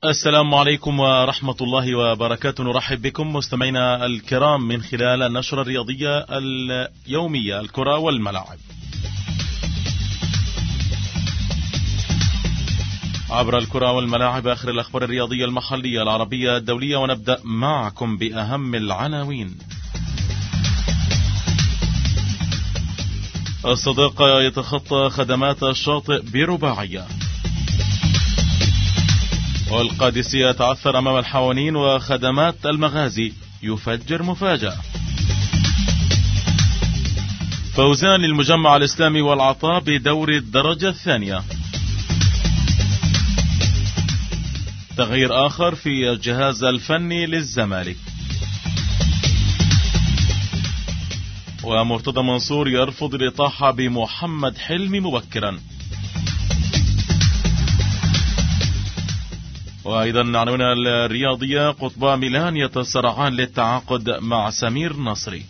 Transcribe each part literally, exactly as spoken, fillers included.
السلام عليكم ورحمة الله وبركاته. نرحب بكم مستمعينا الكرام من خلال النشرة الرياضية اليومية الكرة والملاعب عبر الكرة والملاعب، آخر الأخبار الرياضية المحلية العربية الدولية. ونبدأ معكم بأهم العناوين. الصداقة يتخطى خدمات الشاطئ برباعية، والقادسية تعثر أمام الحوانين وخدمات المغازي يفجر مفاجأة. فوزان للمجمع الإسلامي والعطاء بدوري الدرجة الثانية. تغيير آخر في الجهاز الفني للزمالك. ومرتضى منصور يرفض الإطاحة بمحمد حلمي مبكرا. وأيضا عناوين الرياضية: قطبا ميلان يتصارعان للتعاقد مع سمير نصري.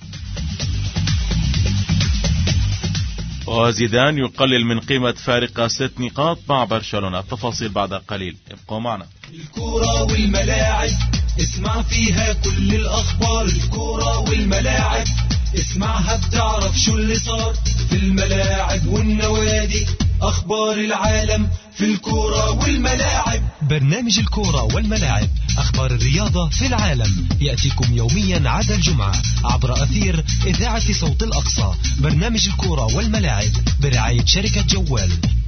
وزيدان يقلل من قيمة فارق ست نقاط مع برشلونة. التفاصيل بعد قليل، ابقوا معنا. الكرة والملاعب اسمع فيها كل الأخبار. الكرة والملاعب اسمعها بتعرف شو اللي صار في الملاعب والنوادي. أخبار العالم في الكرة والملاعب. برنامج الكرة والملاعب، أخبار الرياضة في العالم، يأتيكم يوميا عدا الجمعة عبر أثير إذاعة صوت الأقصى. برنامج الكرة والملاعب برعاية شركة جوال.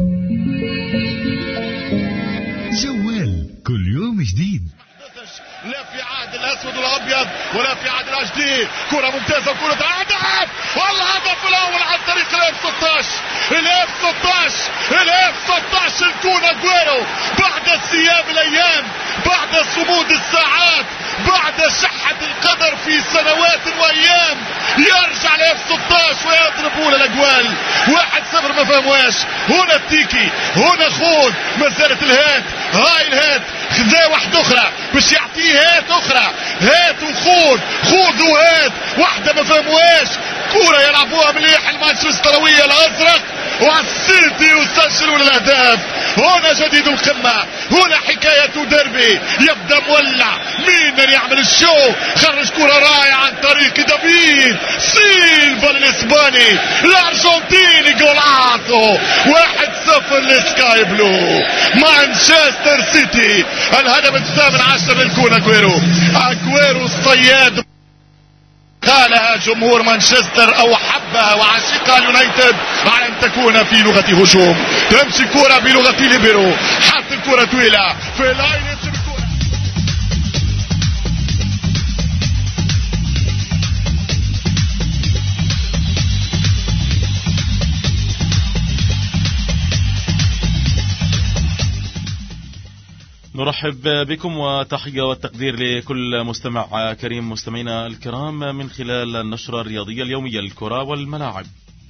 جوال كل يوم جديد. لا في عهد الاسود والابيض ولا في عهد الاشدي. كرة ممتازة وكرة هدف، والله هدف الاول عن طريق الاف ستة عشر الاف ستة عشر الاف ستة عشر الكون اجويرو. بعد الثياب الايام، بعد صمود الساعات، بعد شحة القدر في سنوات وايام، يرجع الاف ستة عشر ويضرب اولى الاجوال. واحد صفر ما فهمواش. هنا التيكي، هنا خود، ما زالت الهات. هاي الهات خذا واحدة اخرى باش يعطيه هات اخرى. هات وخود، خود وهات، واحدة ما فهمواش. كورة يلعبوها مليح المانشستروية الازرق والسيتي يسجلون الاهداف. هنا جديد القمة، هنا حكاية ديربي. يبدأ مولع، مين اللي يعمل الشو؟ خرج كرة رائعة عن طريق دافيد سيلفا الاسباني الارجنتيني. جولاتو واحد صفر لسكاي بلو. مانشستر سيتي الهدف الثامن عشر للكون اجويرو. اجويرو الصياد قالها جمهور مانشستر او حبها وعشقها اليونايتد على ان تكون في لغة هجوم. تمشي الكرة بلغة ليبرو، حط الكرة طويلة في لاين الكرة. نرحب بكم وتحية والتقدير لكل مستمع كريم. مستمعينا الكرام من خلال النشرة الرياضية اليومية الكرة والملاعب،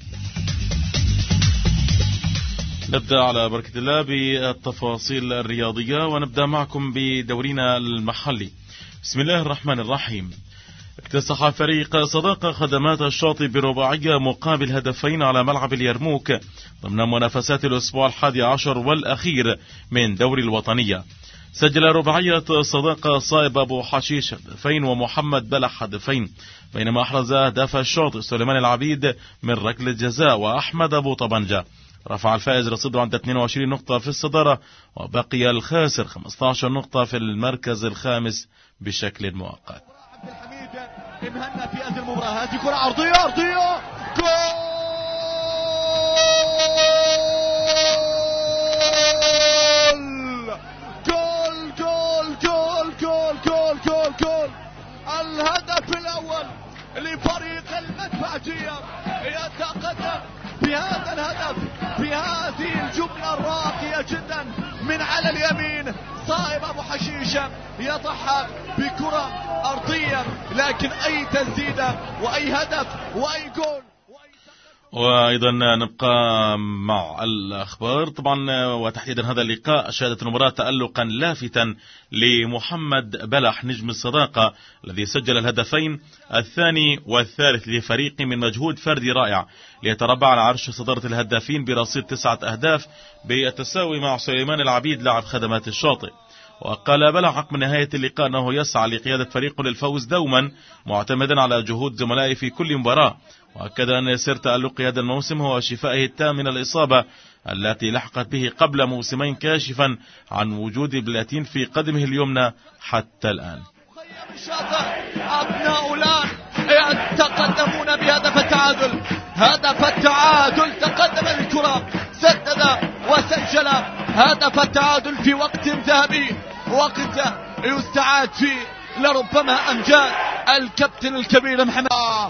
نبدأ على بركة الله بالتفاصيل الرياضية، ونبدأ معكم بدورينا المحلي. بسم الله الرحمن الرحيم. اكتسح فريق صداقة خدمات الشاطئ برباعية مقابل هدفين على ملعب اليرموك ضمن منافسات الأسبوع الحادي عشر والأخير من دوري الوطنية. سجل رباعية صداقة صائب أبو حشيش هدفين ومحمد بلح هدفين، بينما أحرز هدف الشاطئ سليمان العبيد من ركلة جزاء وأحمد أبو طبنجة. رفع الفائز رصيده عند اثنين وعشرين نقطة في الصدارة، وبقي الخاسر خمسة عشر نقطة في المركز الخامس بشكل مؤقت. مهنا في هذه المباراة. هذه كرة عرضية عرضية جول جول جول جول جول جول جول جول. الهدف الأول لفريق المدفعجية يتقدم بهذا الهدف بهذه الجملة الراقية جدا من على اليمين. صائب أبو حشيشة يضحى بكرة أرضية، لكن أي تسديدة وأي هدف وأي جول. وأيضا نبقى مع الأخبار طبعا، وتحديدا هذا اللقاء شهدت المباراة تألقا لافتا لمحمد بلح نجم الصداقة الذي سجل الهدفين الثاني والثالث لفريق من مجهود فردي رائع ليتربع على عرش صدارة الهدافين برصيد تسعة أهداف بالتساوي مع سليمان العبيد لاعب خدمات الشاطئ. وقال بلح عقب نهاية اللقاء أنه يسعى لقيادة فريقه للفوز دوما معتمدا على جهود زملائه في كل مباراة، وأكد أن يسير تألق هذا الموسم هو شفائه التام من الإصابة التي لحقت به قبل موسمين، كاشفا عن وجود بلاتين في قدمه اليمنى حتى الآن. أبناء الآن يتقدمون بهدف التعادل، هدف التعادل، تقدم الكرة، سدد وسجل هدف التعادل في وقت ذهبي، وقت يستعاد فيه لربما أمجاد الكابتن الكبير محمد.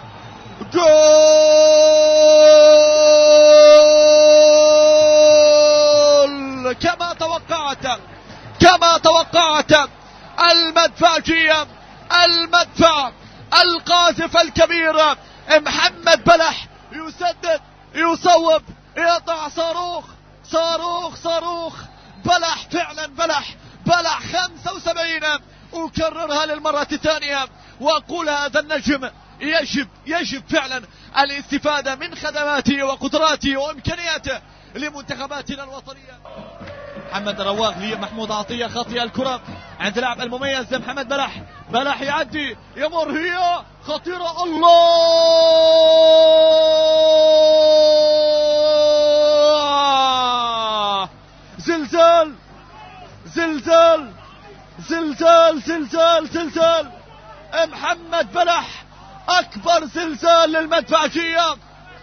جول كما توقعت، كما توقعت، المدفعجية، المدفع القاذف الكبير محمد بلح يسدد، يصوب، يضع صاروخ صاروخ صاروخ. بلح فعلا، بلح بلح خمسة وسبعين، أكررها للمرة الثانية وأقول هذا النجم يجب يجب فعلا الاستفادة من خدماته وقدراته وإمكانياته لمنتخباتنا الوطنية. محمد رواق لمحمود عطية، خطيئة الكرة عند اللاعب المميز محمد بلح، بلح يعدي، يمر، هي خطيرة، الله، زلزال زلزال زلزال زلزال زلزال محمد بلح، أكبر زلزال للمدفعجية.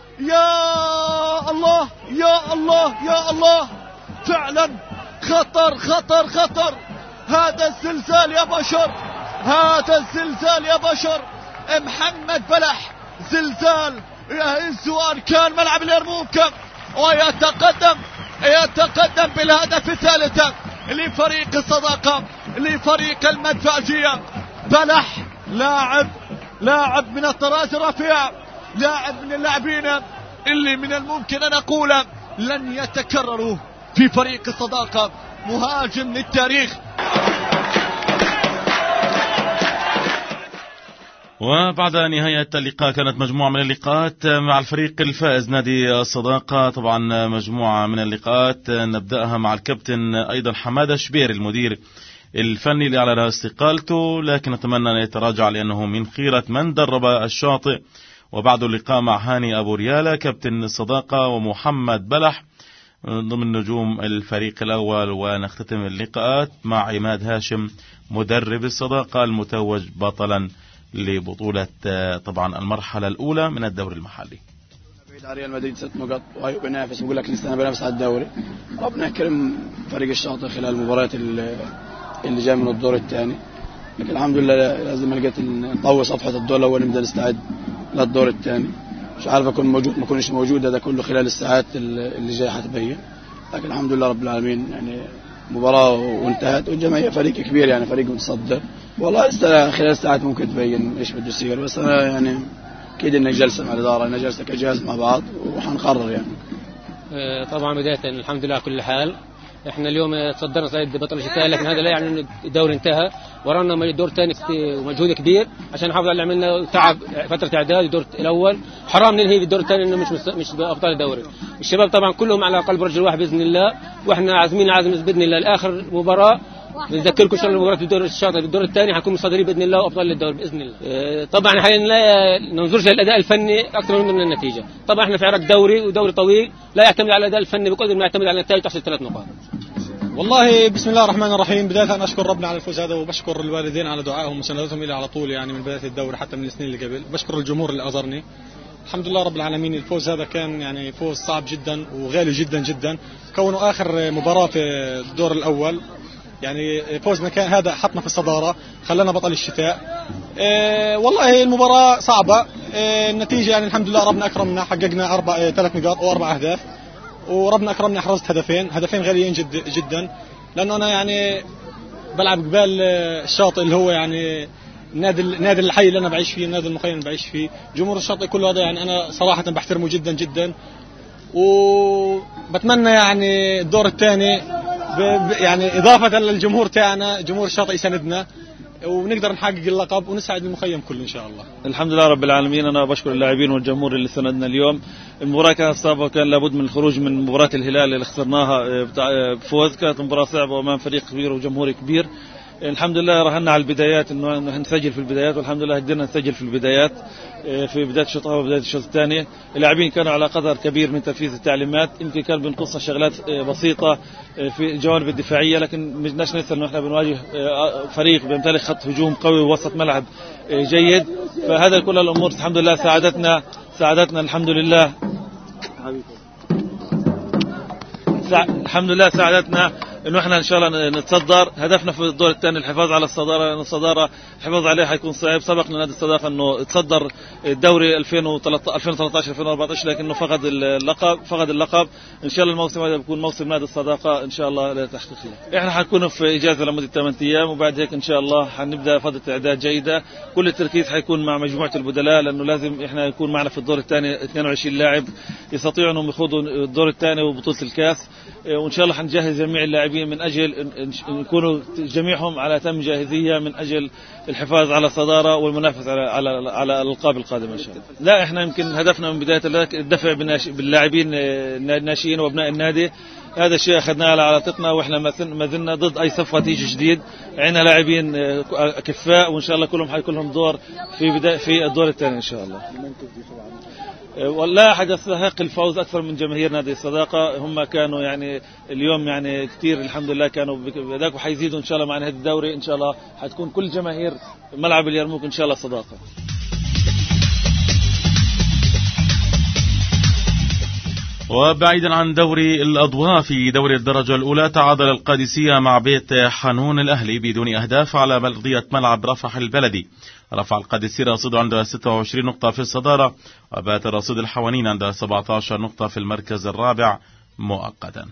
يا الله يا الله يا الله، فعلا خطر خطر خطر، هذا الزلزال يا بشر، هذا الزلزال يا بشر. محمد بلح زلزال يهز أركان ملعب اليرموك، ويتقدم يتقدم بالهدف الثالث لفريق الصداقة، لفريق المدفعجية. بلح لاعب لاعب من الطراز الرفيع، لاعب من اللاعبين اللي من الممكن أن أقول لن يتكرروا في فريق الصداقة، مهاجم للتاريخ. وبعد نهاية اللقاء كانت مجموعة من اللقاءات مع الفريق الفائز نادي الصداقة، طبعا مجموعة من اللقاءات نبدأها مع الكابتن أيضا حمادة شبير المدير الفني اللي أعلن استقالته، لكن نتمنى أن يتراجع لأنه من خيرة من درب الشاطئ. وبعد اللقاء مع هاني أبو ريالة كابتن الصداقة ومحمد بلح ضمن نجوم الفريق الأول. ونختتم اللقاءات مع عماد هاشم مدرب الصداقة المتوج بطلا لبطولة طبعا المرحلة الأولى من الدوري المحلي. ريال مدريد ست نقاط وهي بينافس، بقول لك لسه بينافس على الدوري. ربنا يكرم فريق الشاطئ خلال المباريات اللي جاي من الدور الثاني، لكن الحمد لله لازم لقيت نطوي صفحة الدور الأول، نبدأ نستعد للدور الثاني. مش عارف أكون موجود ما أكونش موجود، هذا كله خلال الساعات اللي جاي حتبين، لكن الحمد لله رب العالمين يعني مباراة وانتهت، والجمعية فريق كبير يعني فريق متصدر. والله لسه خلال الساعات ممكن تبين ايش بده يصير، بس أنا يعني أكيد إنك جلسة مع الإدارة، إنك جلسة كجهاز مع بعض وحنقرر يعني. طبعا بداية الحمد لله كل حال، احنا اليوم تصدرنا صيد بطل الشتاء، لكن هذا لا يعني ان الدوري انتهى، ورانا دور ثاني ومجهود كبير عشان نحافظ على اللي عملنا تعب فتره اعداد الدور الاول، حرام ننهي بالدور الثاني انه مش مش بابطال الدوري. الشباب طبعا كلهم على قلب رجل واحد باذن الله، واحنا عازمين عازم باذن الله لاخر مباراه. بنذكركم ان شاء الله مباراه الدور الشاطئ بالدور الثاني حنكون مصدرين باذن الله وابطال الدوري باذن الله. طبعا حاليا لا ننظرش للاداء الفني اكثر من النتيجه، طبعا احنا في عرق دوري ودوري طويل لا يعتمد على الاداء الفني بقدر ما يعتمد على النتائج تحصل ثلاث نقاط. والله بسم الله الرحمن الرحيم، بداية أنا أشكر ربنا على الفوز هذا، وبشكر الوالدين على دعائهم ومساندتهم إلي على طول يعني من بداية الدوري حتى من السنين اللي قبل. بشكر الجمهور اللي أزرني، الحمد لله رب العالمين. الفوز هذا كان يعني فوز صعب جدا وغالي جدا جدا، كونه آخر مباراة في الدور الأول يعني فوزنا كان هذا حطنا في الصدارة، خلانا بطل الشتاء. إيه والله المباراة صعبة، إيه النتيجة يعني الحمد لله ربنا أكرمنا، حققنا أربع إيه ثلاث نقاط أو أربع أهداف، وربنا أكرمني أحرزت هدفين هدفين غاليين جد جدا، لأنه أنا يعني بلعب قبال الشاطئ اللي هو يعني نادي نادي الحي اللي أنا بعيش فيه، النادي المخيم اللي بعيش فيه، جمهور الشاطئ كله هذا يعني أنا صراحة بحترمه جدا جدا، وبتمنى يعني الدور الثاني يعني إضافة للجمهور تاعنا جمهور الشاطئ يساندنا. ونقدر نحقق اللقب ونساعد المخيم كله إن شاء الله. الحمد لله رب العالمين. أنا بشكر اللاعبين والجمهور اللي سندنا اليوم. المباراة كانت صعبة وكان لابد من الخروج من مباراة الهلال اللي خسرناها بفوز. كانت مباراة صعبة أمام فريق كبير وجمهور كبير. الحمد لله رهنا على البدايات انه نسجل في البدايات، والحمد لله قدرنا نسجل في البدايات في بدايه الشوط الاول وبدايه الشوط الثاني. اللاعبين كانوا على قدر كبير من تنفيذ التعليمات، يمكن كان بنقصنا شغلات بسيطه في الجوانب الدفاعيه، لكن ما بدناش ننسى انه احنا بنواجه فريق بيمتلك خط هجوم قوي ووسط ملعب جيد. فهذا كل الامور الحمد لله ساعدتنا ساعدتنا الحمد لله الحمد لله ساعدتنا انه احنا ان شاء الله نتصدر. هدفنا في الدور الثاني الحفاظ على الصداره، الصداره الحفاظ عليها حيكون صعب. سبق لنادي الصداقه انه تصدر الدوري ألفين وثلاثة عشر ألفين وأربعة عشر لكنه فقد اللقب فقد اللقب. ان شاء الله الموسم هذا بيكون موسم نادي الصداقه ان شاء الله لتحقيقه. احنا حنكون في اجازه لمده ثمانية ايام، وبعد هيك ان شاء الله حنبدا فتره اعداد جيده. كل التركيز حيكون مع مجموعه البدلاء، لانه لازم احنا يكون معنا في الدور الثاني اثنين وعشرين لاعب يستطيعوا انهم يخوضوا الدور الثاني وبطوله الكاس. وان شاء الله حنجهز جميع اللاعبين من اجل يكونوا جميعهم على تم جاهزيه من اجل الحفاظ على الصداره والمنافسه على على على الالقاب القادمه ان شاء الله. لا احنا يمكن هدفنا من بدايه الدفع باللاعبين الناشئين وابناء النادي. هذا الشيء اخذناه على عاتقنا، واحنا ما زلنا ضد اي صفقه تيجي جديد. عندنا لاعبين كفاء وان شاء الله كلهم حيكون لهم دور في بدايه في الدور الثاني ان شاء الله. والله حاجة يستحق الفوز أكثر من جماهير نادي الصداقة. هم كانوا يعني اليوم يعني كثير الحمد لله كانوا بذاك، وحيزيدوا إن شاء الله مع نهاية الدوري. إن شاء الله حتكون كل جماهير ملعب اليرموك إن شاء الله صداقة. وبعيدا عن دوري الأضواء، في دوري الدرجة الأولى تعادل القادسية مع بيت حنون الأهلي بدون أهداف على بلدية ملعب رفح البلدي. رفع القادسية رصيده عند ستة وعشرين نقطة في الصدارة، وبات رصيد الحوانين عند سبعة عشر نقطة في المركز الرابع مؤقتا.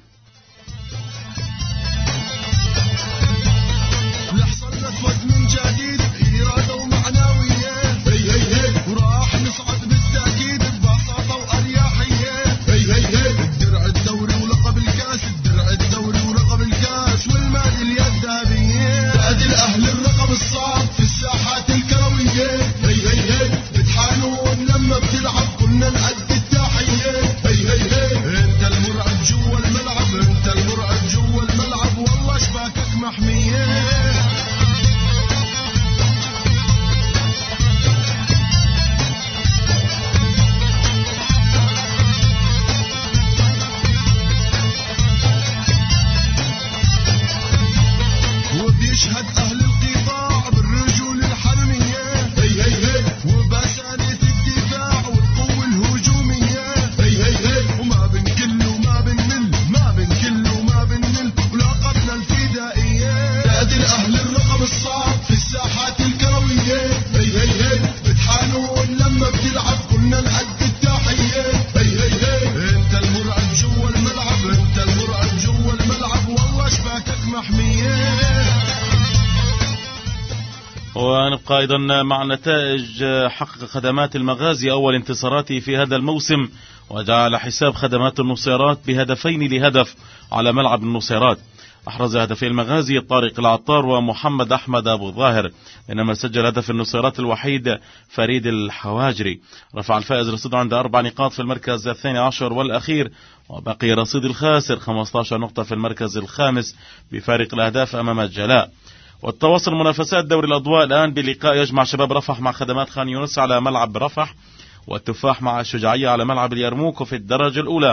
ونبقى أيضا مع نتائج حقق خدمات المغازي أول انتصاراته في هذا الموسم، وجعل حساب خدمات النصيرات بهدفين لهدف على ملعب النصيرات. أحرز هدفي المغازي طارق العطار ومحمد أحمد أبو ظاهر، إنما سجل هدف النصيرات الوحيد فريد الحواجري. رفع الفائز رصيده عند أربع نقاط في المركز الثاني عشر والأخير، وبقي رصيد الخاسر خمسة عشر نقطة في المركز الخامس بفارق الأهداف أمام الجلاء. والتواصل منافسات دوري الأضواء الآن بلقاء يجمع شباب رفح مع خدمات خان يونس على ملعب رفح، والتفاح مع الشجاعية على ملعب اليرموك. وفي الدرجة الأولى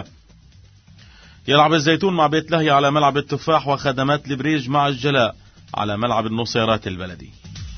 يلعب الزيتون مع بيت لهي على ملعب التفاح، وخدمات البريج مع الجلاء على ملعب النصيرات البلدي.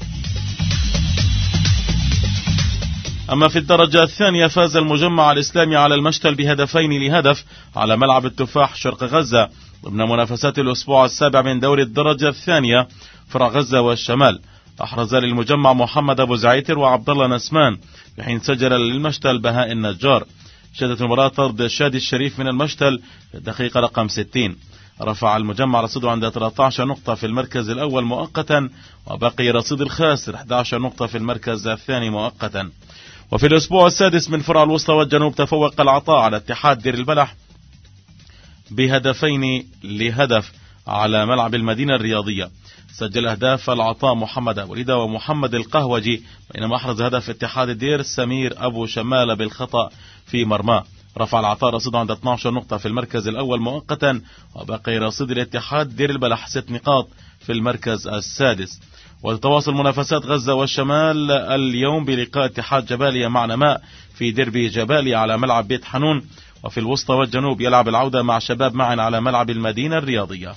أما في الدرجة الثانية فاز المجمع الإسلامي على المشتل بهدفين لهدف على ملعب التفاح شرق غزة ضمن منافسات الأسبوع السابع من دوري الدرجة الثانية فرع غزة والشمال. أحرز للمجمع محمد أبو زعيتر وعبد الله نسمان، بحين سجل للمشتل بهاء النجار. شهدت المباراة طرد شادي الشريف من المشتل في الدقيقة رقم ستين. رفع المجمع رصيده عند ثلاثة عشر نقطة في المركز الأول مؤقتا، وبقي رصيد الخاسر أحد عشر نقطة في المركز الثاني مؤقتا. وفي الأسبوع السادس من فرع الوسطى والجنوب تفوق العطاء على اتحاد دير البلح بهدفين لهدف على ملعب المدينة الرياضية. سجل أهداف العطاء محمد أبو ريدة ومحمد القهوجي، بينما أحرز هدف اتحاد الدير سمير أبو شمالة بالخطأ في مرماه. رفع العطاء رصيده عند اثنتي عشرة نقطة في المركز الأول مؤقتا، وبقي رصيد الاتحاد دير البلح ست نقاط في المركز السادس. وتتواصل منافسات غزة والشمال اليوم بلقاء اتحاد جباليا مع نماء في ديربي جباليا على ملعب بيت حنون، وفي الوسطى والجنوب يلعب العودة مع شباب معا على ملعب المدينة الرياضية.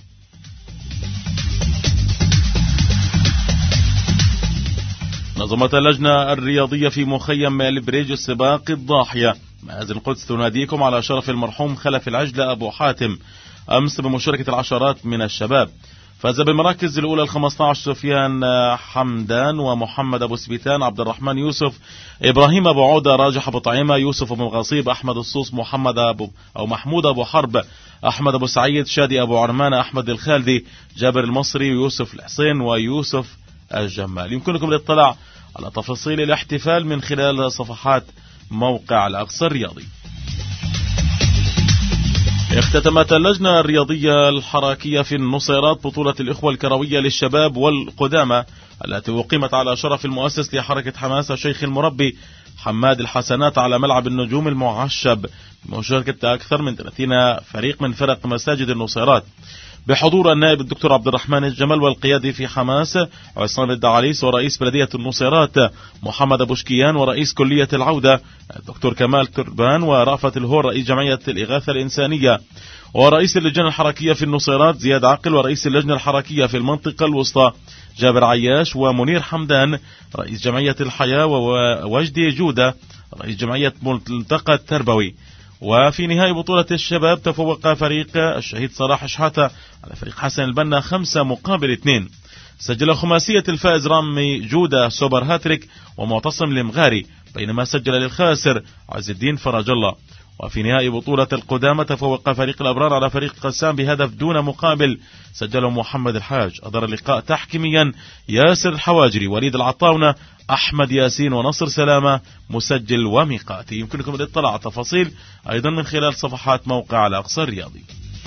نظمت اللجنة الرياضية في مخيم البريج سباق الضاحية. مآذن القدس تناديكم على شرف المرحوم خلف العجلة أبو حاتم أمس بمشاركة العشرات من الشباب. فاز بالمراكز الأولى الخمسة عشر سفيان حمدان ومحمد أبو سبيتان، عبد الرحمن يوسف، إبراهيم أبو عودة، راجح أبو طعيمة، يوسف أبو غصيب، أحمد الصوص، محمد أبو أو محمود أبو حرب، أحمد أبو سعيد، شادي أبو عرمان، أحمد الخالدي، جابر المصري، يوسف الحسين ويوسف الجمال. يمكنكم الاطلاع على تفاصيل الاحتفال من خلال صفحات موقع الأقصى الرياضي. اختتمت اللجنة الرياضية الحراكية في النصيرات بطولة الإخوة الكروية للشباب والقدامى التي أقيمت على شرف المؤسس لحركة حماس الشيخ المربي حماد الحسنات على ملعب النجوم المعشب بمشاركة أكثر من ثلاثين فريق من فرق مساجد النصيرات، بحضور النائب الدكتور عبد الرحمن الجمل والقيادي في حماس عصام الدعاليس ورئيس بلدية النصيرات محمد أبو شكيان ورئيس كلية العودة الدكتور كمال تربان ورأفت الهور رئيس جمعية الإغاثة الإنسانية ورئيس اللجنة الحركية في النصيرات زياد عقل ورئيس اللجنة الحركية في المنطقة الوسطى جابر عياش ومنير حمدان رئيس جمعية الحياة ووجدي جودة رئيس جمعية ملتقى التربوي. وفي نهاية بطولة الشباب تفوق فريق الشهيد صلاح شحاتة على فريق حسن البنا خمسة مقابل اثنين. سجل خماسية الفائز رامي جودة سوبر هاتريك ومعتصم المغاري، بينما سجل للخاسر عز الدين فرج الله. وفي نهاية بطولة القدامى تفوق فريق الأبرار على فريق قسام بهدف دون مقابل سجله محمد الحاج. أدار اللقاء تحكيميا ياسر الحواجري، وليد العطاونة، أحمد ياسين ونصر سلامة مسجل وميقاتي. يمكنكم الاطلاع على تفاصيل أيضا من خلال صفحات موقع الأقصى الرياضي.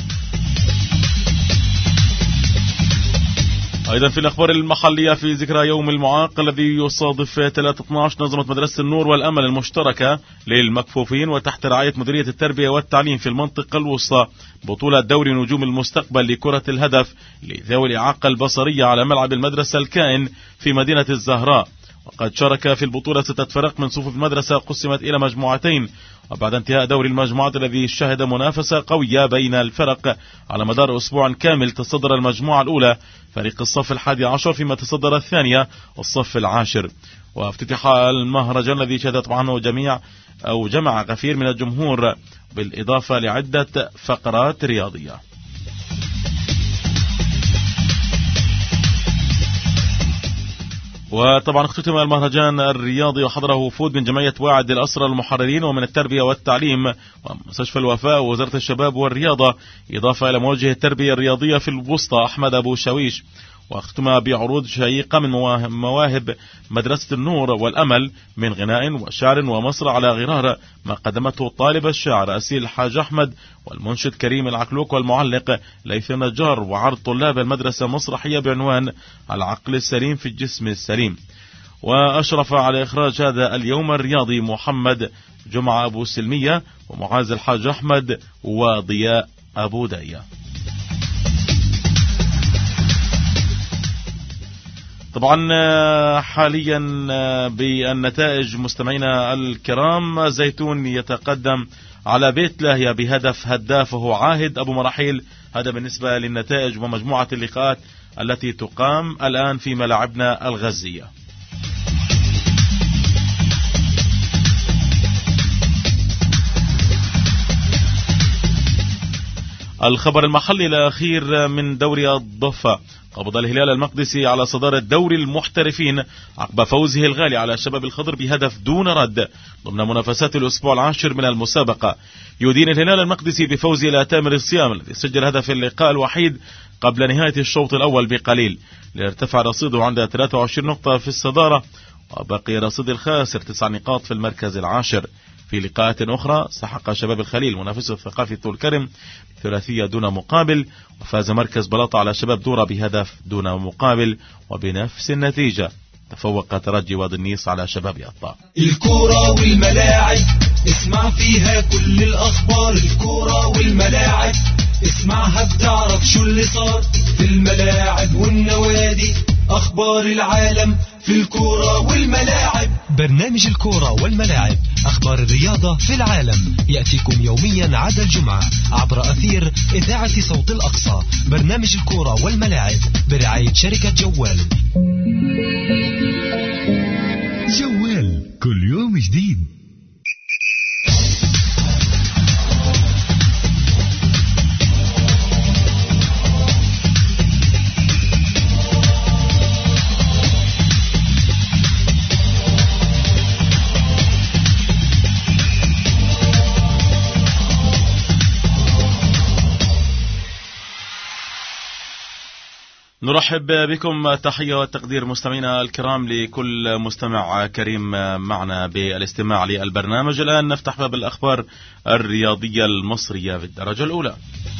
أيضا في الأخبار المحلية في ذكرى يوم المعاق الذي يصادف ثلاثة اثني عشر نظمت مدرسة النور والأمل المشتركة للمكفوفين وتحت رعاية مديرية التربية والتعليم في المنطقة الوسطى بطولة دوري نجوم المستقبل لكرة الهدف لذوي الإعاقة البصرية على ملعب المدرسة الكائن في مدينة الزهراء. وقد شارك في البطولة ستة فرق من صفوف المدرسة قسمت إلى مجموعتين، وبعد انتهاء دوري المجموعات الذي شهد منافسة قوية بين الفرق على مدار أسبوع كامل تصدر المجموعة الأولى فريق الصف الحادي عشر، فيما تصدر الثانية الصف العاشر. وافتتح المهرجان الذي شهدت عنه جميع أو جمع غفير من الجمهور بالإضافة لعدة فقرات رياضية. وطبعا اختتم المهرجان الرياضي وحضره وفود من جمعية واعد الأسرى المحررين ومن التربية والتعليم ومستشفى الوفاء ووزارة الشباب والرياضة، إضافة إلى موجه التربية الرياضية في الوسطى أحمد أبو شاويش. واختم بعروض شيقة من مواهب مدرسة النور والأمل من غناء وشعر ومسرح على غرار ما قدمته الطالب الشاعر أسيل الحاج أحمد والمنشد كريم العكلوك والمعلق ليث النجار، وعرض طلاب المدرسة مسرحية بعنوان العقل السليم في الجسم السليم. وأشرف على إخراج هذا اليوم الرياضي محمد جمعة أبو سلمية ومعاذ الحاج أحمد وضياء أبو داية. طبعا حاليا بالنتائج مستمعينا الكرام، زيتون يتقدم على بيت لاهيا بهدف هدافه عاهد أبو مراحيل. هذا بالنسبة للنتائج ومجموعة اللقاءات التي تقام الآن في ملاعبنا الغزية. الخبر المحلي الأخير من دوري الضفة، قبض الهلال المقدسي على صدارة دوري المحترفين عقب فوزه الغالي على شباب الخضر بهدف دون رد ضمن منافسات الأسبوع العاشر من المسابقة. يدين الهلال المقدسي بفوزه إلى تامر الصيام الذي سجل هدف اللقاء الوحيد قبل نهاية الشوط الأول بقليل ليرتفع رصيده عند ثلاثة وعشرين نقطة في الصدارة، وبقي رصيد الخاسر تسع نقاط في المركز العاشر. في لقاءات أخرى سحق شباب الخليل منافسه الثقافي طول كرم ثلاثية دون مقابل، وفاز مركز بلاطة على شباب دورة بهدف دون مقابل، وبنفس النتيجة تفوق ترجي وادي النيس على شباب يطا. الكرة والملاعب اسمع فيها كل الأخبار، الكرة والملاعب اسمعها بتعرف شو اللي صار في الملاعب والنوادي، أخبار العالم في الكرة والملاعب. برنامج الكرة والملاعب، أخبار الرياضة في العالم، يأتيكم يوميا عدا الجمعة عبر أثير إذاعة صوت الأقصى. برنامج الكرة والملاعب برعاية شركة جوال. جوال كل يوم جديد. نرحب بكم، تحية والتقدير مستمعينا الكرام لكل مستمع كريم معنا بالاستماع للبرنامج. الآن نفتح باب الأخبار الرياضية المصرية في الدرجة الأولى.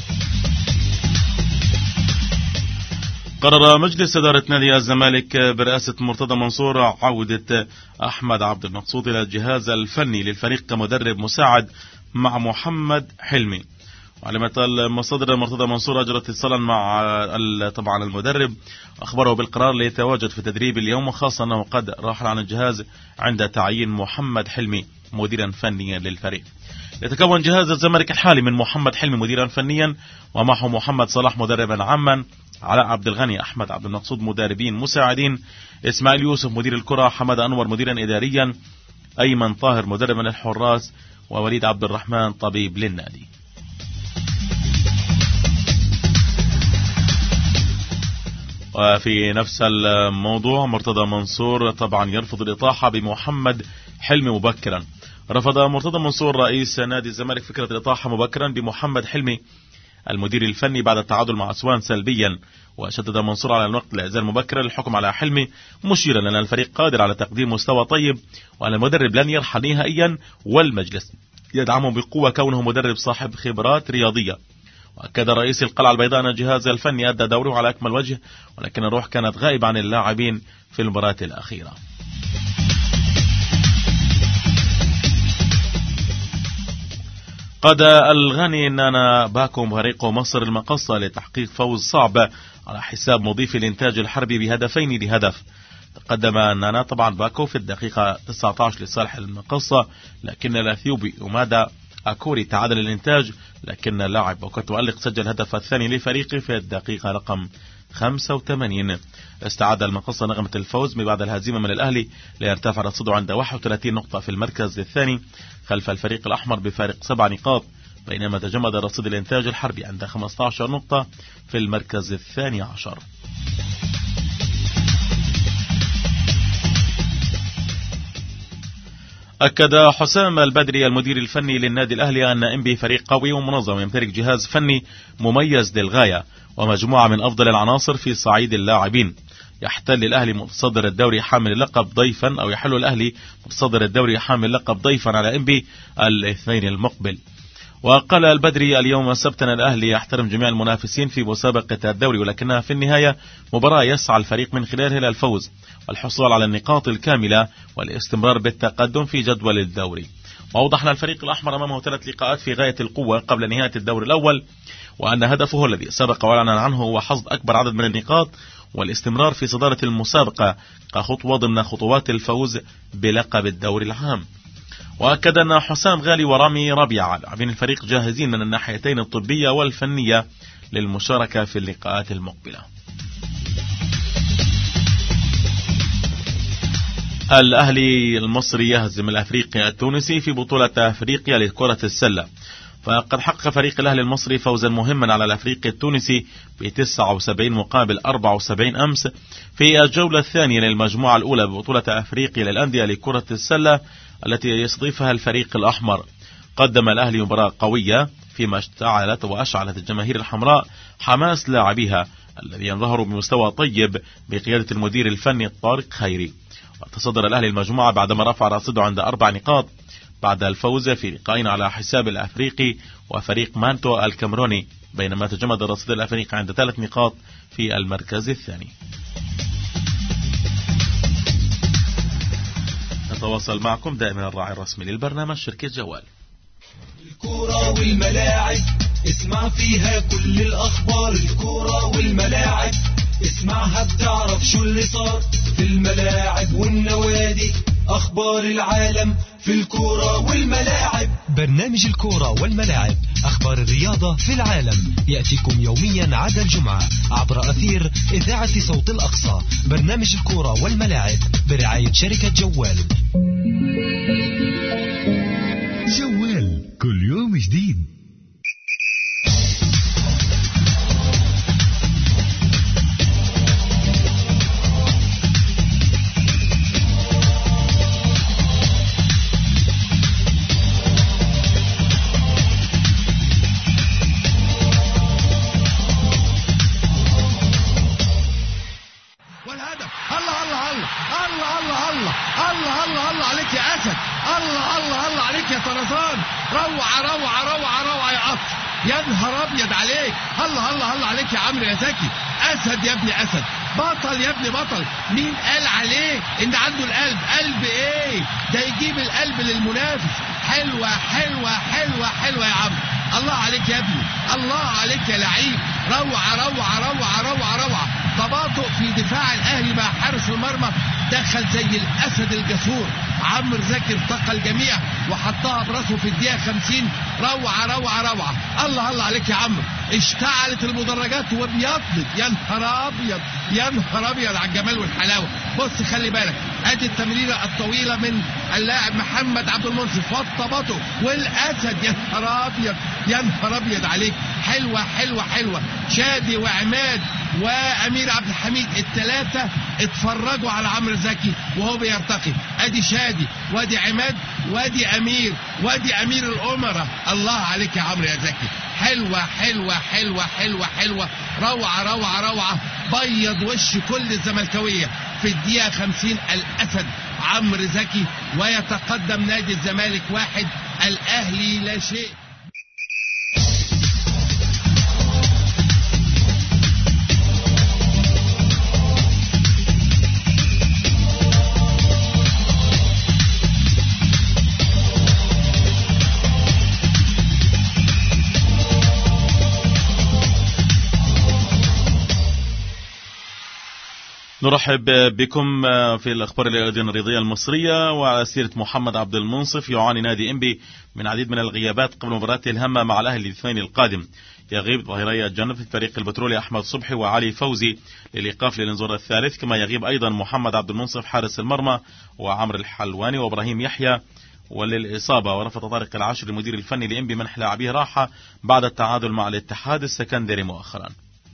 قرر مجلس إدارة نادي الزمالك برئاسة مرتضى منصور عودة أحمد عبد المقصود إلى الجهاز الفني للفريق كمدرب مساعد مع محمد حلمي. وعلمت المصادر مرتضى منصور أجرت اتصالا مع طبعا المدرب، أخبره بالقرار ليتواجد في تدريب اليوم، وخاصة أنه قد راحل عن الجهاز عند تعيين محمد حلمي مديرا فنيا للفريق. يتكون جهاز الزمالك الحالي من محمد حلمي مديرا فنيا، ومعه محمد صلاح مدربا عاما، علاء عبد الغني، أحمد عبد المقصود مدربين مساعدين، إسماعيل يوسف مدير الكرة، حمد أنور مديرا إداريا، أيمن طاهر مدربا للحراس، ووليد عبد الرحمن طبيب للنادي. وفي نفس الموضوع مرتضى منصور طبعا يرفض الإطاحة بمحمد حلمي مبكرا. رفض مرتضى منصور رئيس نادي الزمالك فكرة الإطاحة مبكرا بمحمد حلمي المدير الفني بعد التعادل مع أسوان سلبيا، وشدد منصور على الوقت لإعزال مبكرا للحكم على حلمي، مشيرا أن الفريق قادر على تقديم مستوى طيب، وأن المدرب لن يرحل نهائيا، والمجلس يدعمه بقوة كونه مدرب صاحب خبرات رياضية. وأكد رئيس القلعة البيضاء أن الجهاز الفني أدى دوره على أكمل وجه، ولكن الروح كانت غائبة عن اللاعبين في المباراة الأخيرة. قاد الغني نانا باكو فريق مصر المقصة لتحقيق فوز صعب على حساب مضيف الإنتاج الحربي بهدفين لهدف. تقدم نانا طبعا باكو في الدقيقة تسعة عشر لصالح المقصة، لكن الأثيوبي أمادا أكوري تعادل الإنتاج، لكن اللاعب بوكت مؤلق سجل الهدف الثاني لفريقه في الدقيقة رقم خمسة وثمانين. استعاد المقصة نغمة الفوز بعد الهزيمة من الأهلي ليرتفع رصيده عند واحد وثلاثين نقطة في المركز الثاني خلف الفريق الأحمر بفارق سبع نقاط، بينما تجمد رصيد الإنتاج الحربي عند خمسة عشر نقطة في المركز الثاني عشر. أكد حسام البدري المدير الفني للنادي الأهلي أن إنبي فريق قوي ومنظم يمتلك جهاز فني مميز للغاية ومجموعة من أفضل العناصر في صعيد اللاعبين. يحتل الأهلي متصدر الدوري حامل اللقب ضيفا أو يحل الأهلي متصدر الدوري حامل اللقب ضيفا على إنبي الاثنين المقبل. وقال البدري اليوم السبت أن الأهلي يحترم جميع المنافسين في مسابقة الدوري، ولكنها في النهاية مباراة يسعى الفريق من خلالها إلى الفوز والحصول على النقاط الكاملة والاستمرار بالتقدم في جدول الدوري. وأوضح أن الفريق الأحمر أمامه ثلاث لقاءات في غاية القوة قبل نهاية الدور الأول، وأن هدفه الذي سبق وأعلن عنه هو حصد أكبر عدد من النقاط والاستمرار في صدارة المسابقة كخطوة ضمن خطوات الفوز بلقب الدوري العام. وأكد أن حسام غالي ورامي ربيعة لاعبين الفريق جاهزين من الناحيتين الطبية والفنية للمشاركة في اللقاءات المقبلة. الأهلي المصري يهزم الأفريقي التونسي في بطولة أفريقيا لكرة السلة. فقد حقق فريق الأهلي المصري فوزا مهما على الأفريقي التونسي ب تسعة وسبعين مقابل أربعة وسبعين أمس في الجولة الثانية للمجموعة الأولى ببطولة أفريقيا للأندية لكرة السلة التي يستضيفها الفريق الأحمر. قدم الأهلي مباراة قوية فيما اشتعلت وأشعلت الجماهير الحمراء حماس لاعبيها الذين ظهروا بمستوى طيب بقيادة المدير الفني طارق خيري. وتصدر الأهلي المجموعة بعدما رفع رصيده عند أربع نقاط بعد الفوز في لقائين على حساب الأفريقي وفريق مانتو الكاميروني، بينما تجمد الرصيد الأفريقي عند ثلاث نقاط في المركز الثاني. نتواصل معكم دائما الراعي الرسمي للبرنامج شركة جوال. الكورة والملاعب اسمع فيها كل الأخبار، الكورة والملاعب اسمعها بتعرف شو اللي صار في الملاعب والنوادي، أخبار العالم في الكورة والملاعب. برنامج الكورة والملاعب، أخبار الرياضة في العالم، يأتيكم يوميا عدا الجمعة عبر أثير إذاعة صوت الأقصى. برنامج الكورة والملاعب برعاية شركة جوال. جوال كل يوم جديد. روعة روعة روعة روعة يا قطر، يا نهار ابيض عليك. الله الله الله عليك يا عمرو يا زكي. اسد يا ابني اسد، بطل يا ابني بطل. مين قال عليه ان عنده القلب؟ قلب ايه ده، يجيب القلب للمنافس. حلوة حلوة حلوة حلوة يا عمرو، الله عليك يا ابني، الله عليك يا لعيب. روعة روعة روعة روعة روعة. تباطؤ في دفاع الاهلي مع حارس المرمى، دخل زي الاسد الجسور. عمرو زكي ارتقى الجميع وحطها براسه في الدقيقة خمسين. روعة روعة روعة. الله الله عليك يا عمرو. اشتعلت المدرجات وبيطلب. يا نهار ابيض يا نهار ابيض على الجمال والحلاوة. بص خلي بالك، ادي التمريرة الطويلة من اللاعب محمد عبد المنصف والتباطؤ والاسد. يا نهار ابيض يا نهار ابيض عليك. حلوة حلوة حلوة. شادي وعماد وامير عبد الحميد الثلاثة اتفرجوا على عمرو زكي وهو بيرتقي. ادي شادي وادي عماد وادي امير وادي امير الامراء. الله عليك يا عمرو يا زكي. حلوة حلوة حلوة حلوة حلوة. روعة روعة روعة. بيض وش كل الزملكاوية في الدقيقة خمسين. الاسد عمرو زكي، ويتقدم نادي الزمالك واحد الاهلي لا شيء. نرحب بكم في الأخبار الرياضية المصرية. وعلى سيرة محمد عبد المنصف، يعاني نادي إنبي من عديد من الغيابات قبل مباراته الهامة مع الأهلي الاثنين القادم. يغيب ظهيري الجنوب في الفريق البترولي أحمد صبحي وعلي فوزي للإيقاف للإنذار الثالث، كما يغيب أيضا محمد عبد المنصف حارس المرمى وعمر الحلواني وإبراهيم يحيى وللإصابة. ورفض طارق العاشر المدير الفني لإنبي منح لاعبيه راحة بعد التعادل مع الاتحاد السكندري مؤخرا.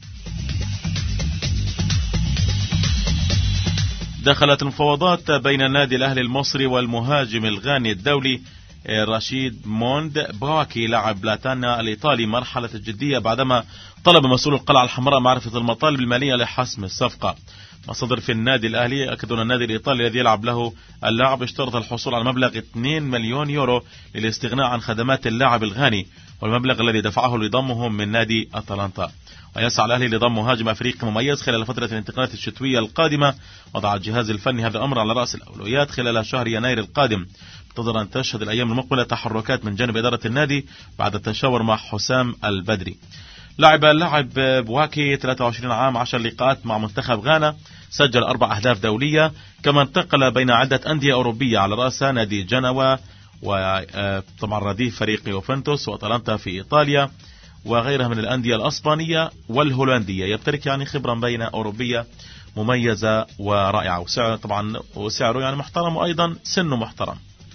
دخلت المفاوضات بين النادي الأهلي المصري والمهاجم الغاني الدولي رشيد موند بواكي لاعب بلاتانا الإيطالي مرحلة الجدية بعدما طلب مسؤول القلعة الحمراء معرفة المطالب المالية لحسم الصفقة. مصادر في النادي الأهلي أكدوا أن النادي الإيطالي الذي يلعب له اللاعب اشترط الحصول على مبلغ اثنين مليون يورو للاستغناء عن خدمات اللاعب الغاني، والمبلغ الذي دفعه لضمه من نادي أتلانتا. ويسعى الأهلي لضم مهاجم أفريقي مميز خلال فترة الانتقالات الشتوية القادمة. وضع الجهاز الفني هذا الأمر على رأس الأولويات خلال شهر يناير القادم. انتظر أن تشهد الأيام المقبلة تحركات من جانب إدارة النادي بعد التشاور مع حسام البدري. لعب اللاعب بواكي ثلاثة وعشرين عام عشر لقاءات مع منتخب غانا، سجل أربع أهداف دولية، كما انتقل بين عدة أندية أوروبية على رأسها نادي جنوا وطبعا رديف فريق يوفنتوس وأتلانتا في إيطاليا وغيرها من الأندية الأسبانية والهولندية. يمتلك يعني خبرة بين أوروبية مميزة ورائعة، وسعره طبعا وسعره يعني محترم، وأيضا سنه محترم.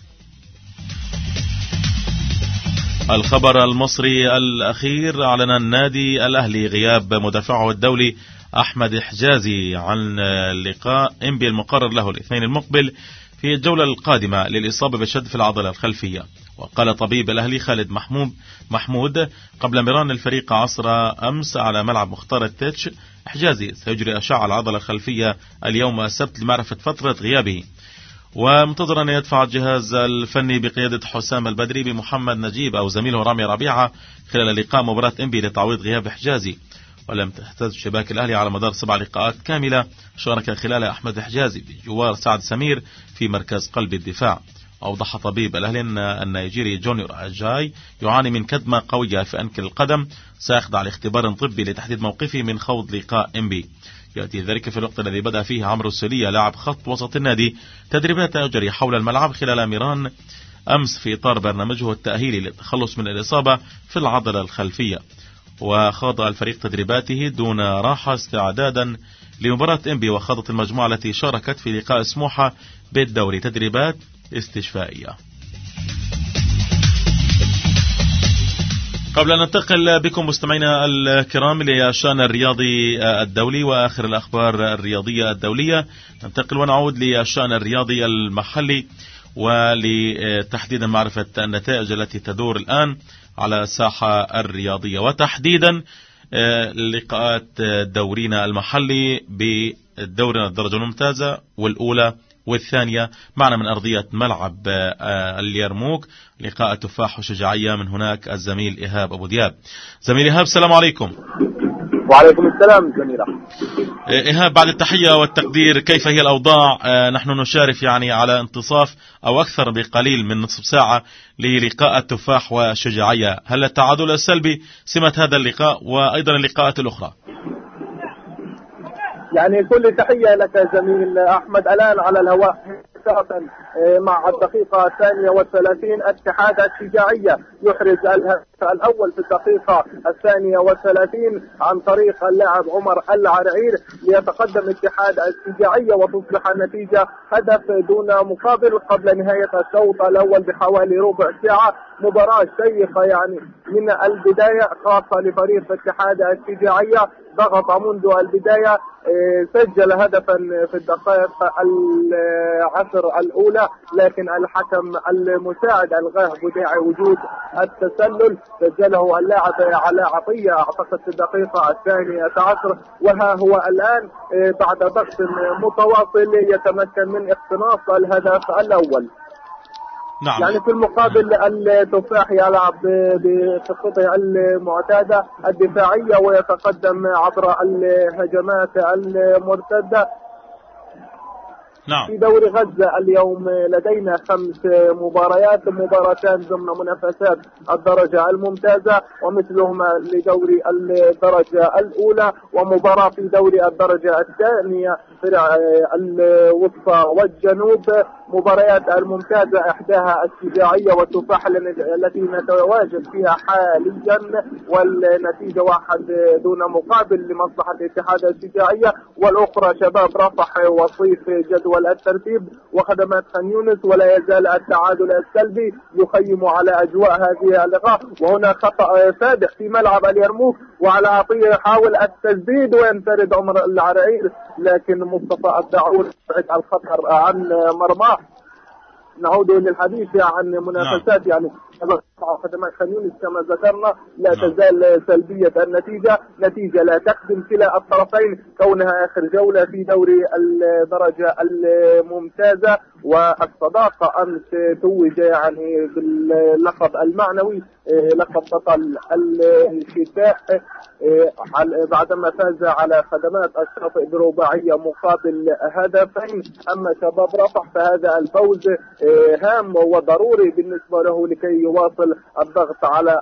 الخبر المصري الأخير: أعلن النادي الأهلي غياب مدافعه الدولي أحمد حجازي عن لقاء إنبي المقرر له الاثنين المقبل في الجولة القادمة للإصابة بشد في العضلة الخلفية. وقال طبيب الأهلي خالد محمود محمود قبل مران الفريق عصر أمس على ملعب مختار التتش: حجازي سيجري أشعة على العضلة الخلفية اليوم السبت لمعرفة فترة غيابه. ومنتظر أن يدفع الجهاز الفني بقيادة حسام البدري بمحمد نجيب أو زميله رامي ربيعة خلال لقاء مباراة إنبي لتعويض غياب حجازي. ولم تهتز شباك الأهلي على مدار سبع لقاءات كاملة شارك خلالها أحمد حجازي بجوار سعد سمير في مركز قلب الدفاع. أوضح طبيب الأهلي أن النيجيري جونيور أجاي يعاني من كدمة قوية في أنكل القدم سيخضع لاختبار طبي لتحديد موقفه من خوض لقاء إنبي. يأتي ذلك في الوقت الذي بدأ فيه عمرو السولية لاعب خط وسط النادي تدريبات أجري حول الملعب خلال ميران أمس في إطار برنامجه التأهيلي للتخلص من الإصابة في العضلة الخلفية. وخاض الفريق تدريباته دون راحة استعدادا لمباراة إنبي، وخاضت المجموعة التي شاركت في لقاء سموحة بالدوري تدريبات استشفائية. قبل أن ننتقل بكم مستمعينا الكرام للشأن الرياضي الدولي وآخر الأخبار الرياضية الدولية، ننتقل ونعود للشأن الرياضي المحلي ولتحديدا معرفة النتائج التي تدور الآن على الساحة الرياضية، وتحديدا لقاءات دورينا المحلي بالدوري الدرجة الممتازة والأولى والثانية. معنا من أرضية ملعب اليرموك لقاء التفاح وشجاعية من هناك الزميل إيهاب أبو دياب. زميل إيهاب السلام عليكم. وعليكم السلام زميل أحمد. إيهاب بعد التحية والتقدير، كيف هي الأوضاع؟ نحن نشارف يعني على انتصاف أو أكثر بقليل من نصف ساعة للقاء التفاح وشجاعية، هل التعادل السلبي سمة هذا اللقاء وأيضا اللقاءات الأخرى؟ يعني كل تحية لك زميل أحمد. الآن على الهواء مع الدقيقة الثانية والثلاثين اتحاد الشجاعية يحرز الهدف الأول في الدقيقة الثانية والثلاثين عن طريق اللاعب عمر العرعير ليتقدم اتحاد الشجاعية وتصبح النتيجة هدف دون مقابل قبل نهاية الشوط الأول بحوالي ربع ساعة. مباراة شيقة يعني من البداية خاصة لفريق اتحاد الشجاعية، ضغط منذ البداية، سجل هدفا في الدقائق العشر الأولى لكن الحكم المساعد ألغاه بداعي وجود التسلل، سجله اللاعب على عطية أعتقد في الدقيقة الثانية عشر. وها هو الآن بعد ضغط متواصل يتمكن من اقتناص الهدف الأول. نعم. يعني في المقابل التفاح يلعب بخطته المعتادة الدفاعية ويتقدم عبر الهجمات المرتدة. نعم. في دوري غزة اليوم لدينا خمس مباريات، مباراتان ضمن منافسات الدرجة الممتازة ومثلهما لدوري الدرجة الأولى، ومباراة في دوري الدرجة الثانية في الوسطى والجنوب. مباريات الممتازة إحداها الشجاعية والتفاح التي نتواجد فيها حاليا والنتيجة واحد دون مقابل لمصلحة اتحاد الشجاعية، والأخرى شباب رفح وصيف جدول الترتيب وخدمات خان يونس. ولا يزال التعادل السلبي يخيم على أجواء هذه اللقاء. وهنا خطأ فادح في ملعب اليرموك وعلى عطية يحاول التسديد وينفرد عمر العرعير لكن مصطفى الدعور بعد الخطر عن مرماه. نعود للحديث عن منافسات يعني خدمات خان يونس كما ذكرنا لا تزال سلبية النتيجة، نتيجة لا تخدم كلا الطرفين كونها آخر جولة في دوري الدرجة الممتازة. والصداقة أمس توج يعني باللقب المعنوي لقب بطل الشتاء بعدما فاز على خدمات الشاطئ برباعية مقابل هدفين. أما شباب رفح فهذا الفوز هام وضروري بالنسبة له لكي يواصل الضغط على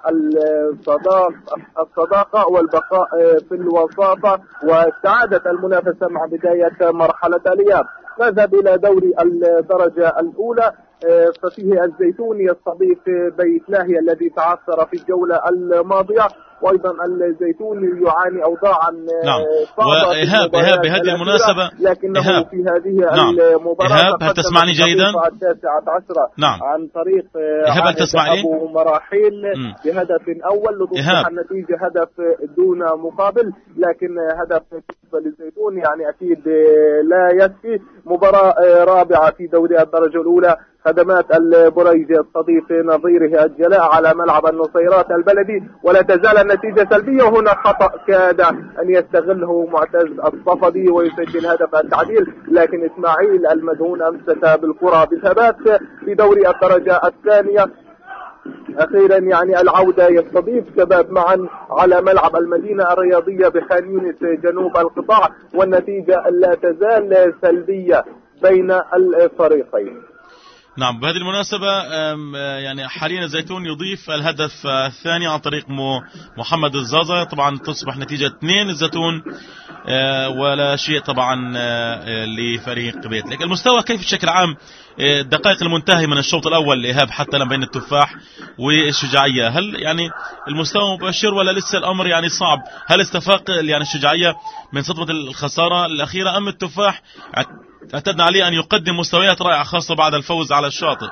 الصداقة والبقاء في الوساطة واستعادة المنافسة مع بداية مرحلة الإياب. نذهب إلى دوري الدرجة الأولى ففيه الزيتون يستضيف بيت لاهي الذي تعثر في الجولة الماضية، وأيضا الزيتون يعاني أوضاعا نعم. وإيهاب إيهاب بهذه المناسبة لكنه إيهاب. في هذه نعم. المباراة إيهاب هل تسمعني جيدا؟ التاسعة عشرة نعم. عن طريق إيهاب هل تسمعني؟ أبو مراحيل م. بهدف أول لتصبح النتيجة هدف دون مقابل، لكن هدف بالنسبة للزيتون يعني أكيد لا يكفي. مباراة رابعة في دوري الدرجة الأولى خدمات البريج يستضيف نظيره الجلاء على ملعب النصيرات البلدي، ولا تزال النتيجة سلبية. وهنا خطأ كاد أن يستغله معتز الصفدي ويسجل هدف التعديل، لكن إسماعيل المدهون أمسك بالكرة بثبات في دوري الدرجة الثانية. أخيرا يعني العودة يستضيف شباب معا على ملعب المدينة الرياضية بخان يونس جنوب القطاع، والنتيجة لا تزال سلبية بين الفريقين. نعم، بهذه المناسبة يعني حاليا الزيتون يضيف الهدف الثاني عن طريق محمد الزازا، طبعا تصبح نتيجة اثنين الزيتون ولا شيء طبعا لفريق بيت. لكن المستوى كيف بشكل عام الدقائق المنتهية من الشوط الأول لإيهاب حتى لما بين التفاح والشجاعية، هل يعني المستوى مبشر ولا لسه الأمر يعني صعب؟ هل استفاق يعني الشجاعية من صدمة الخسارة الأخيرة أم التفاح اعتدنا عليه أن يقدم مستويات رائعة خاصة بعد الفوز على الشاطئ؟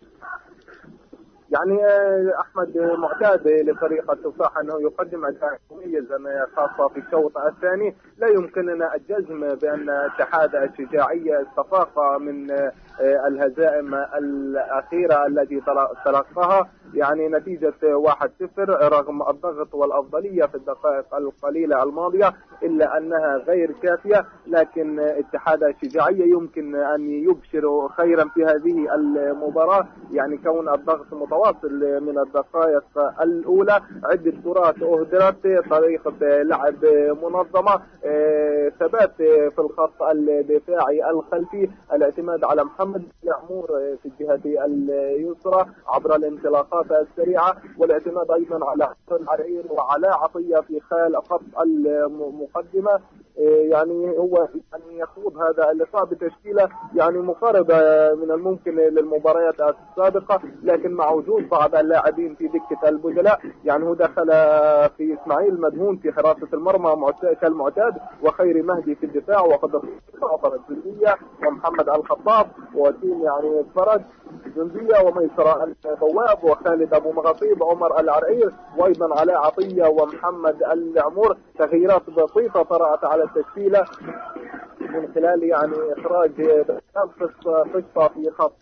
يعني أحمد معتاد لفريق التفاح أنه يقدم أداء مميزا خاصة في الشوط الثاني. لا يمكننا الجزم بأن اتحاد الشجاعية استفاق من الهزائم الأخيرة التي تلقاها، يعني نتيجة واحد صفر رغم الضغط والأفضلية في الدقائق القليلة الماضية، إلا أنها غير كافية. لكن اتحاد الشجاعية يمكن أن يبشر خيرا في هذه المباراة، يعني كون الضغط متواصل من الدقائق الأولى، عدة كرات أهدرت، طريقة لعب منظمة، ثبات في الخط الدفاعي الخلفي، الاعتماد على محمد العمور في الجهة اليسرى عبر الانطلاقات السريعة، والاعتماد أيضا على العرعير وعلى عطية في خال خط المقدمة. يعني هو يعني يخوض هذا اللقاء بتشكيلة يعني مقاربة من الممكن للمباريات السابقة، لكن مع وجود بعض اللاعبين في دكة البدلاء. يعني هو دخل في إسماعيل مدهون في حراسة المرمى كالمعتاد، وخير مهدي في الدفاع، وقد خاطر الجندية ومحمد الخطاب وتيم يعني فرج جندية وميسرة البواب وخالد أبو مغطيب وعمر العرعير وأيضا علاء عطية ومحمد العمور. تغييرات بسيطة طرأت على التشكيلة من خلال يعني إخراج قصة في خط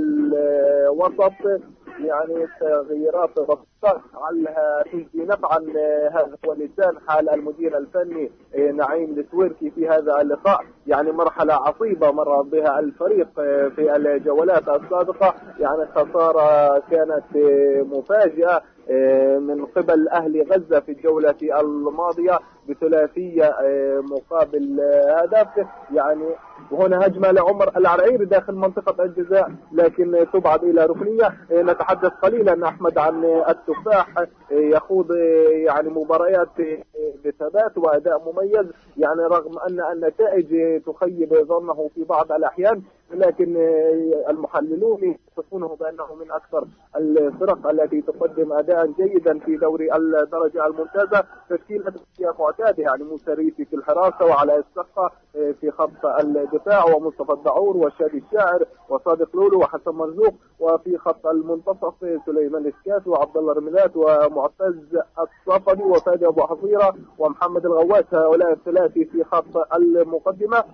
الوسط، يعني تغييرات بسيطة علها تجدي نفعا. هذا هو لسان حال المدير الفني نعيم السويركي في هذا اللقاء. يعني مرحلة عصيبة مر بها الفريق في الجولات السابقة، يعني خسارة كانت مفاجئة من قبل أهل غزة في الجولة الماضية بثلاثية مقابل هدف. يعني وهنا هجمة لعمر العرعير داخل منطقة الجزاء لكن تبعد إلى ركنية. نتحدث قليلا أحمد عن التفاح، يخوض يعني مباريات بثبات وأداء مميز، يعني رغم أن النتائج تخيب ظنه في بعض الأحيان، لكن المحللون يصفونه بأنه من أكثر الفرق التي تقدم أداء جيدا في دوري الدرجة الممتازة. تشكيلة معتادة يعني موسى ريسي في الحراسة وعلى السقة في خط الدفاع ومصطفى الدعور وشادي الشاعر وصادق لولو وحسن مرزوق، وفي خط المنتصف سليمان السكاس وعبد الله رملات ومعتز الصفدي وفادي أبو حصيرة ومحمد الغواس، هؤلاء الثلاثي في خط المقدمة.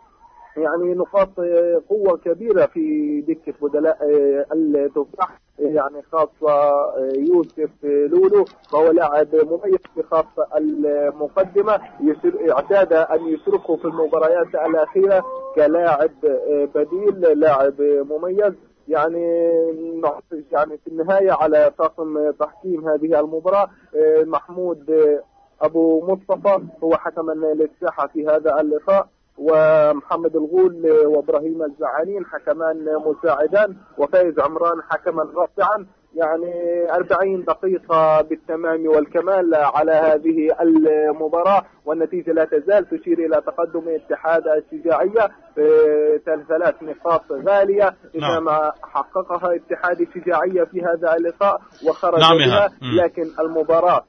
يعني نقاط قوة كبيرة في دكة بدلاء التفاح، يعني خاصة يوسف لولو وهو لاعب مميز في خط المقدمة، اعتاد أن يشركه في المباريات الأخيرة كلاعب بديل، لاعب مميز. يعني يعني في النهاية على طاقم تحكيم هذه المباراة محمود أبو مصطفى هو حكما للساحة في هذا اللقاء، ومحمد الغول وابراهيم الزعانين حكمان مساعدان، وفايز عمران حكما رابعا. يعني أربعين دقيقة بالتمام والكمال على هذه المباراة، والنتيجة لا تزال تشير إلى تقدم اتحاد الشجاعية ثلاث نقاط غالية إنما حققها اتحاد الشجاعية في هذا اللقاء وخرج نعم بها. لكن المباراة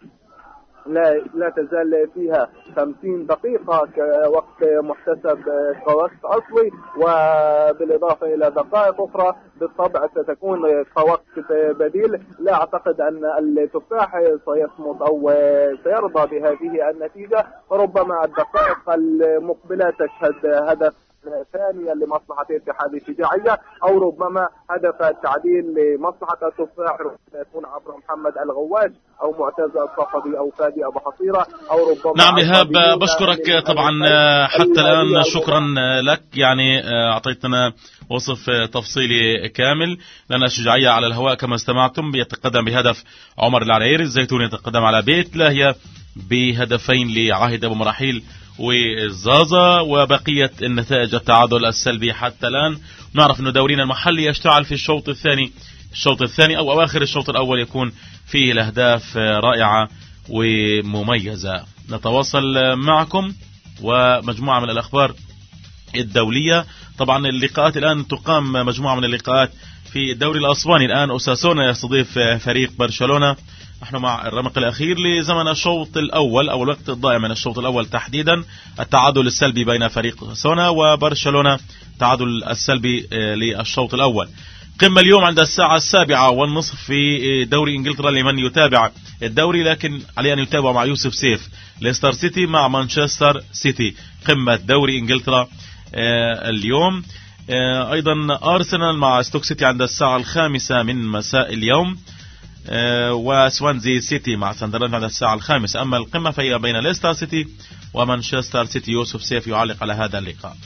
لا لا تزال فيها خمسين دقيقة كوقت محتسب كوقت أصلي، وبالإضافة إلى دقائق أخرى بالطبع ستكون كوقت بديل. لا أعتقد أن التفاح سيصمت أو سيرضى بهذه النتيجة، وربما الدقائق المقبلة تشهد هدف ثانيا لمصلحة اتحاد الشجاعية، أو ربما هدف التعديل لمصلحة التفاح يكون عبر محمد الغواش أو معتز الصفدي أو فادي أبو حصيرة أو ربما. نعم إيهاب، بشكرك طبعا حتى الآن، شكرا لك، يعني أعطيتنا وصف تفصيلي كامل. لأن الشجاعية على الهواء كما استمعتم يتقدم بهدف عمر العريري، الزيتون يتقدم على بيت لاهيا بهدفين لعاهد أبو مراحيل والزازا، وبقية النتائج التعادل السلبي حتى الآن. نعرف أنه دورينا المحلي يشتعل في الشوط الثاني الشوط الثاني أو أواخر الشوط الأول يكون فيه الأهداف رائعة ومميزة. نتواصل معكم ومجموعة من الأخبار الدولية. طبعا اللقاءات الآن تقام مجموعة من اللقاءات في الدوري الأسباني. الآن أوساسونا يستضيف فريق برشلونة. نحن مع الرمق الأخير لزمن الشوط الأول أو الوقت الضائع من الشوط الأول تحديدا، التعادل السلبي بين فريق أوساسونا وبرشلونة، تعادل السلبي للشوط الأول. قمة اليوم عند الساعة السابعة والنصف في دوري إنجلترا لمن يتابع الدوري، لكن عليه أن يتابع مع يوسف سيف. ليستر سيتي مع مانشستر سيتي، قمة دوري إنجلترا اليوم. أيضا أرسنال مع ستوك سيتي عند الساعة الخامسة من مساء اليوم، وسوانزي سيتي مع ساندرلاند عند الساعة الخامسة. أما القمة فهي بين ليستر سيتي ومانشستر سيتي. يوسف سيف يعلق على هذا اللقاء.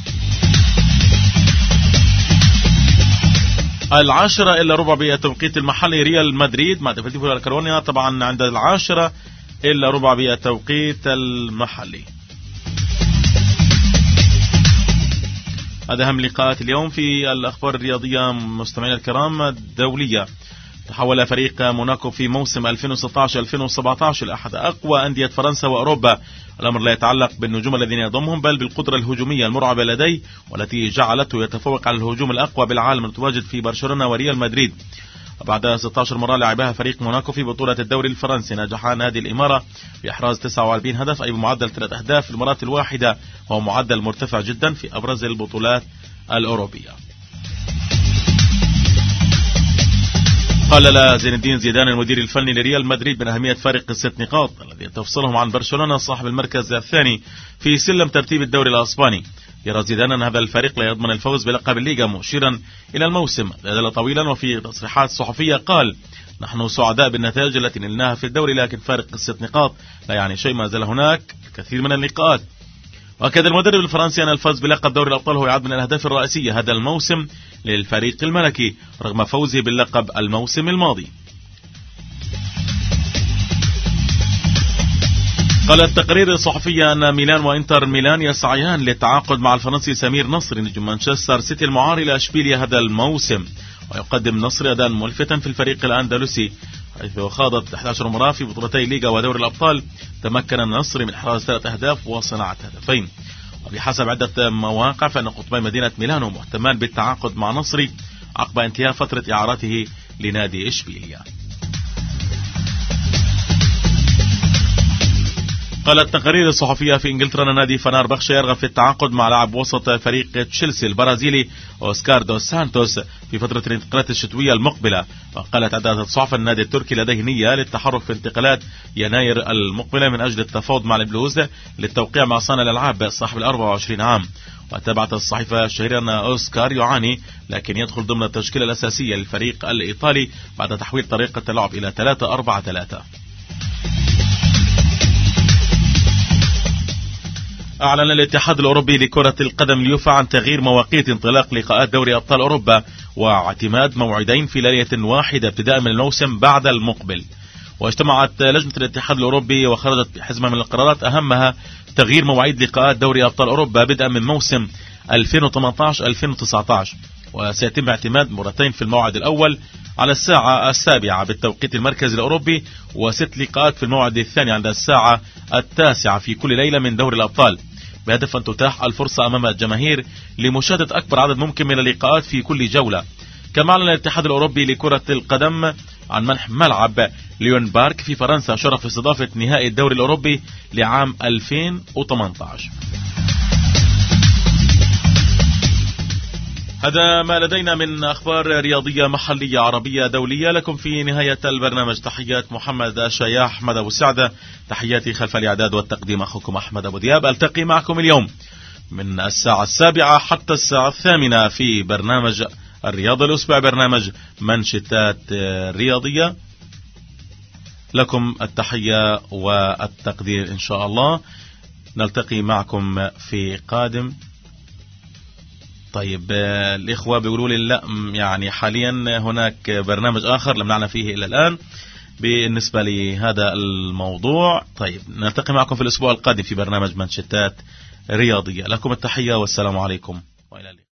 العاشرة إلا ربع بالتوقيت المحلي ريال مدريد مع ديفيديفو الكارونيا، طبعا عند العاشرة إلا ربع بالتوقيت المحلي. هذا أهم لقاءات اليوم في الأخبار الرياضية مستمعينا الكرام الدولية. تحول فريق موناكو في موسم ألفين وستة عشر ألفين وسبعة عشر لأحد أقوى أندية فرنسا وأوروبا. الأمر لا يتعلق بالنجوم الذين يضمهم بل بالقدرة الهجومية المرعبة لديه، والتي جعلته يتفوق على الهجوم الأقوى بالعالم المتواجد في برشلونة وريال مدريد. بعد ستة عشر مرة لعبها فريق موناكو في بطولة الدوري الفرنسي، نجح نادي الإمارة بإحراز تسعة وأربعين هدف، أي بمعدل ثلاث أهداف في المرات الواحدة، وهو معدل مرتفع جدا في أبرز البطولات الأوروبية. قال زين الدين زيدان المدير الفني لريال مدريد من أهمية فارق الست نقاط الذي تفصلهم عن برشلونة صاحب المركز الثاني في سلم ترتيب الدوري الأسباني. يرى زيدان أن هذا الفريق لا يضمن الفوز بلقب الليغا، مشيرا إلى الموسم لا طويلا. وفي تصريحات صحفية قال: نحن سعداء بالنتائج التي نلناها في الدوري، لكن فارق الست نقاط لا يعني شيء، ما زال هناك الكثير من اللقاءات. وأكد المدرب الفرنسي أن الفوز بلقب دوري الأبطال هو يعد من الأهداف الرئيسية هذا الموسم للفريق الملكي رغم فوزه باللقب الموسم الماضي. قال التقرير الصحفي أن ميلان وإنتر ميلان يسعيان للتعاقد مع الفرنسي سمير نصر نجم مانشستر سيتي المعار إلى أشبيليا هذا الموسم. ويقدم نصر أداء ملفتا في الفريق الأندلسي، حيث خاضت إحدى عشرة مباراة في بطولتي ليغا ودوري الأبطال. تمكن النصر من إحراز ثلاث أهداف وصناعة هدفين. وبحسب عدة مواقع فإن قطبي مدينة ميلانو مهتمان بالتعاقد مع نصري عقب انتهاء فترة إعارته لنادي إشبيليا. قال التقارير الصحفية في إنجلترا أن نادي فنار بخشة يرغب في التعاقد مع لاعب وسط فريق تشيلسي البرازيلي أوسكار دوس سانتوس في فترة الانتقالات الشتوية المقبلة. وقالت عدة الصحف النادي التركي لديه نية للتحرك في انتقالات يناير المقبلة من أجل التفاوض مع البلوز للتوقيع مع صانع الألعاب صاحب الأربعة وعشرين عام. وتابعت الصحيفة الشهيرة أن أوسكار يعاني لكن يدخل ضمن التشكيلة الأساسية للفريق الإيطالي بعد تحويل طريقة اللعب إلى ثلاثة أربعة ثلاثة. أعلن الاتحاد الأوروبي لكرة القدم اليوفا عن تغيير مواقيت انطلاق لقاءات دوري أبطال أوروبا واعتماد موعدين في ليلة واحدة ابتداء من الموسم بعد المقبل. واجتمعت لجنة الاتحاد الأوروبي وخرجت بحزمة من القرارات أهمها تغيير مواعيد لقاءات دوري أبطال أوروبا بدءا من موسم ألفين وثمانية عشر ألفين وتسعة عشر، وسيتم اعتماد مرتين في الموعد الأول على الساعة السابعة بالتوقيت المركزي الأوروبي، وست لقاءات في الموعد الثاني عند الساعة التاسعة في كل ليلة من دوري الأبطال، بهدف أن تتاح الفرصة أمام الجماهير لمشاهدة أكبر عدد ممكن من اللقاءات في كل جولة. كما أعلن الاتحاد الأوروبي لكرة القدم عن منح ملعب ليون بارك في فرنسا شرف استضافة نهائي الدوري الأوروبي لعام ألفين وثمانية عشر. هذا ما لدينا من أخبار رياضية محلية عربية دولية. لكم في نهاية البرنامج تحيات محمد الشياح أحمد أبو سعدة، تحياتي خلف الإعداد والتقديم أخوكم أحمد أبو دياب. ألتقي معكم اليوم من الساعة السابعة حتى الساعة الثامنة في برنامج الرياضة الأسبوع، برنامج منشطات رياضية. لكم التحية والتقدير إن شاء الله. نلتقي معكم في قادم. طيب الإخوة بيقولوا لي لا، يعني حاليا هناك برنامج آخر لم نعلم فيه إلى الآن بالنسبة لهذا الموضوع. طيب نلتقي معكم في الأسبوع القادم في برنامج منشطات رياضية. لكم التحية والسلام عليكم وإلى اللقاء.